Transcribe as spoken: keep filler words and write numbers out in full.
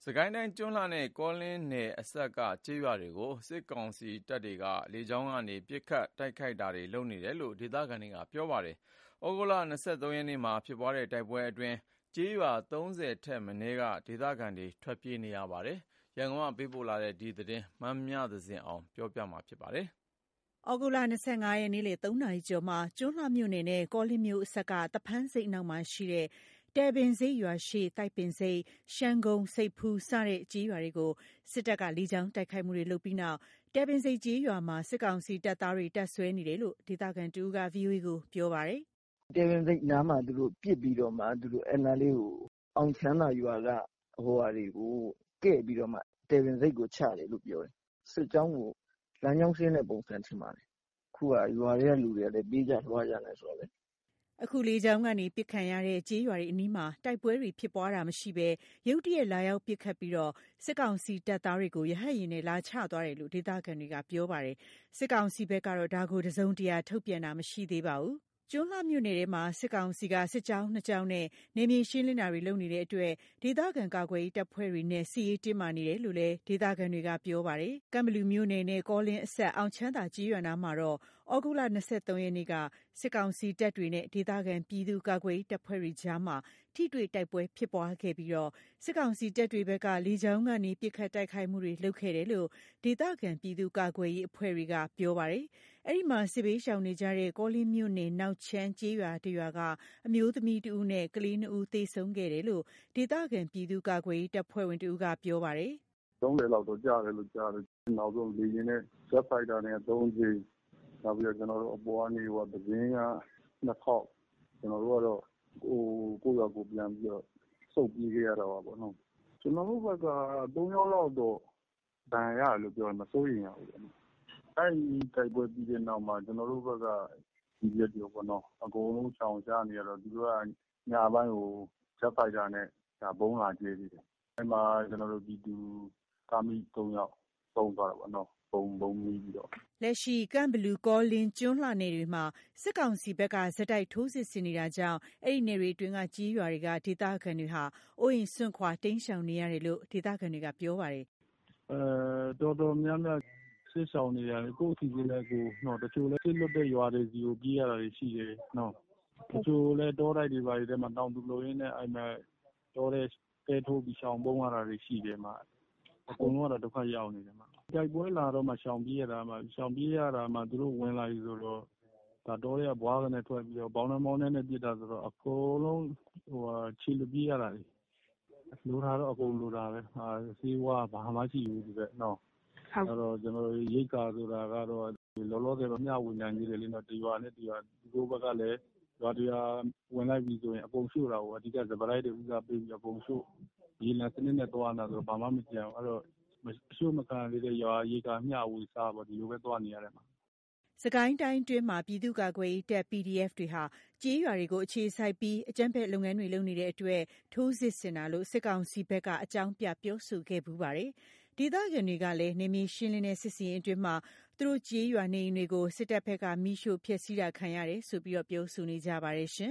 စကိုင်းတိုင်းကျွန်းလှနဲ့ကောလင်းနယ်အစပ်ကကျေးရွာတွေကိုစစ်ကောင်စီတပ်တွေကလေကြောင်းကနေပစ်ခတ်တိုက်ခိုက်တာတွေလုပ်နေတယ်လို့ဒေသခံတွေကပြောပါတယ်။ဩဂုတ်လ၂၃ရက်နေ့မှာဖြစ်ပွားတဲ့တိုက်ပွဲအတွင်းကျေးရွာသုံးဆယ်ထက်မနည်းကဒေသခံတွေထွက်ပြေးနေရပါတယ်။ရန်ကုန်ကပေးပို့လာတဲ့ဒီသတင်းမမြသဇင်အောင်ပြောပြမှာပါ။ဩဂုတ်လ၂၅ရက်နေ့လေသုံးနာရီကျော်မှာကျွန်းလှမြို့နယ်နဲ့ကောလင်းမြို့အစပ်ကသဖန်းဆိပ်အနောက်မှာရှိတဲ့တယ်ပင်ဆိပ်ရွာရှေ့တိုက်ပင်ဆိပ်ရှမ်းကုန်းဆိပ်ဖူးစတဲ့ကျေးရွာတွေကိုစစ်တပ်ကလေကြောင်းတိုက်ခိုက်မှုတွေလုပ်ပြီးနောက်တယ်ပင်ဆိပ်ကျေးရွာမှာစစ်ကောင်စီတပ်သားတွေတပ်ဆွဲနေတယ်လို့ဒေသခံတဦးက ဗွီအိုအေကိုပြောပါတယ်။တယ်ပင်ဆိပ်နားမှာသူတို့ပစ်ပြီးတော့မှသူတို့အဲ့နားလေးကိုအောင်ချမ်းသာရွာကဟိုဟာတွေကိုကဲ့ပြီးတော့မှတယ်ပင်ဆိပ်ကိုချတယ်လို့ပြောတယ်။စစ်ကြောင်းကိုလမ်းကြောင်းရှင်းတဲ့ပုံစံထင်ပါတယ်။အခုကရွာတွေကလူတွေကလည်းပြေးကြလွှားကြနေဆိုတော့လေအခုလေကြောင်းကနေပစ်ခံရတဲ့ကျေးရွာတွေအနီးမှာတိုက်ပွဲတွေဖြစ်ပွားတာမရှိဘဲရုတ်တရက်လာရောက်ပစ်ခတ်ပြီးတော့စစ်ကောင်စီတပ်သားတွေကိုရဟတ်ရင်နဲ့လာချသွားတယ်လို့ဒေသခံတွေကပြောပါတယ်စစ်ကောင်စီဘက်ကတော့ဒါကိုတစုံတရာထုတ်ပြန်တာမရှိသေးပါဘူးကျွန်းလှမြို့နယ်ထဲမှာစစ်ကောင်စီကစစ်ကြောင်းနှစ်ကြောင်းနဲ့နေမြေရှင်းလင်းတာတွေလုပ်နေတဲ့အတွက်ဒေသခံကာကွယ်ရေးတပ်ဖွဲ့တွေနဲ့စီရေးတင်းမာနေတယ်လို့လည်းဒေသခံတွေကပြောပါတယ်။ကံဘလူမြို့နယ်နဲ့ကောလင်းအဆက်အောင်ချမ်းသာကြီးရွာနာမှာတော့ဩဂုတ်လ၂၃ရက်နေ့ကစစ်ကောင်စီတပ်တွေနဲ့ဒေသခံပြည်သူကာကွယ်ရေးတပ်ဖွဲ့တွေကြားမှာထိတွေ့တိုက်ပွဲဖြစ်ပွားခဲ့ပြီးတော့စစ်ကောင်စီတပ်တွေဘက်ကလေကြောင်းကနေပစ်ခတ်တိုက်ခိုက်မှုတွေလုပ်ခဲ့တယ်လို့ဒေသခံပြည်သူကာကွယ်ရေးအဖွဲ့တွေကပြောပါတယ်။အဲဒီမှာစစ်ဘေးရှောင်နေကြတဲ့ကောလင်းမြို့နယ်နောက်ချမ်းကျေးရွာတရွာကအမျိုးသမီးတဦးနဲ့ကလေးနှစ်ဦးသေဆုံးခဲ့တယ်လို့ဒေသခံပြည်သူကာကွယ်ရေးတပ်ဖွဲ့ဝင်တဦးကပြောပါတယ်။သုံးဆယ်လောက်တော့ကြားတယ်လို့ကြားတယ်။နောက်ဆုံးလေယာဉ်နဲ့ဂျက်ဖိုက်တာနဲ့သုံးကြိမ်နောက်ပြီးတော့ကျွန်တော်တို့အပေါ်ကနေဟိုသတင်းကနှစ်ခေါက်ကျွန်တော်တို့ကတော့ဟိုကိုယ့်ရွာကိုပြန်ပြီးတော့စုပ်ပြေးခဲ့ရတာပါပေါ့နော်။ကျွန်တော်တို့ဘက်ကသုံးယောက်လောက်တော့ဒဏ်ရာရလို့ပြောရင်မစိုးရင်ရဘူးပေါ့နော်။အဲဒီတိုက်ပွဲပြီးတဲ့နောက်မှာကျွန်တော်တို့ဘက်ကဒီရက်တွေပေါ့နော်အကုန်လုံးချောင်ရှားနေရတော့သူတို့ကညပိုင်းကိုဂျက်ဖိုက်တာနဲ့ဒါဘုံလာကျဲသေးတယ်အဲမှာကျွန်တော်တို့ဒီတူကာမီသုံးယောက်သုံးသွားတာပေါ့နော်ဘုံဘုံမီးပြီးတော့လက်ရှိကမ်ဘလူကောလင်းကျွန်းလှနယ်တွေမှာစစ်ကောင်စီဘက်ကဇက်တိုက်ထိုးစစ်ဆင်နေတာကြောင့်အဲ့ဒီနယ်တွေအတွင်းကကြီးရွာတွေကဒေသခံတွေဟာအိုးအိမ်စွန့်ခွာတိမ်းရှောင်နေရတယ်လို့ဒေသခံတွေကပြောပါတယ်အဲတော်တော်များများစစ်ဆောင်နေရတယ်ကိုယ့်အစီအစဉ်နဲ့ကိုနော်တချို့လဲစစ်လွတ်တဲ့ရွာတွေစီကိုပြေးရတာတွေရှိတယ်နော်တချို့လဲတောတိုက်တွေပါတွေထဲမှာတောင်သူလိုရင်းနဲ့အဲ့မှာတောတဲ့တဲထိုးပြီးရှောင်ပုံးရတာတွေရှိတယ်မှာအကုန်လုံးကတော့ဒုက္ခရောက်နေတယ်မှာတိုက်ပွဲလာတော့မှရှောင်ပြေးရတာမှရှောင်ပြေးရတာမှသူတို့ဝင်လာပြီဆိုတော့ဒါတောတွေကဘွားကနေထွက်ပြီးတော့ဘောင်းနှမောင်းနဲ့ပြစ်တာဆိုတော့အကုန်လုံးဟိုခြေလူပြေးရတာလိုတာတော့အကုန်လိုတာပဲဟာစေးဝါဘာမှရှိဘူးဒီကနော်အဲ့တော့ကျွန်တော်ရိတ်ကာဆိုတာကတော့လောလောဆယ်တော့မျှဝေနိုင်သေးတယ်လေနော်တရွာနဲ့တရွာဒီကိုဘက်ကလည်းရွာတရွာဝင်လိုက်ပြီဆိုရင်အကုန်ရှို့တာကိုအဓိကစပရိုက်တွေဥစားပေးပြီးအကုန်ရှို့ဒီလန်စနစ်နဲ့သွားနေတာဆိုတော့ဘာမှမကြံအဲ့တော့မရှို့မခံသေးတဲ့ရွာရိတ်ကာမျှဝေစားပေါ့ဒီလိုပဲသွားနေရတယ်မှာစကိုင်းတိုင်းတွင်းမှာပြည်သူ့ကာကွယ်ရေးတပ် ပီ ဒီ အက်ဖ် တွေဟာကျေးရွာတွေကိုအခြေစိုက်ပြီးအကြမ်းဖက်လုပ်ငန်းတွေလုပ်နေတဲ့အတွက်ထိုးစစ်ဆင်တာလို့စစ်ကောင်စီဘက်ကအကြောင်းပြပြောဆိုခဲ့ပူပါတယ်။ဒေသခံတွေကလည်းနေမြေရှင်းလင်းတဲ့စစ်စင်ရေးအတွင်းမှာသူတို့ကျေးရွာနေအိမ်တွေကိုစစ်တပ်ဘက်ကမိရှို့ဖျက်ဆီးတာခံရတယ်ဆိုပြီးပြောဆိုနေကြပါတယ်ရှင်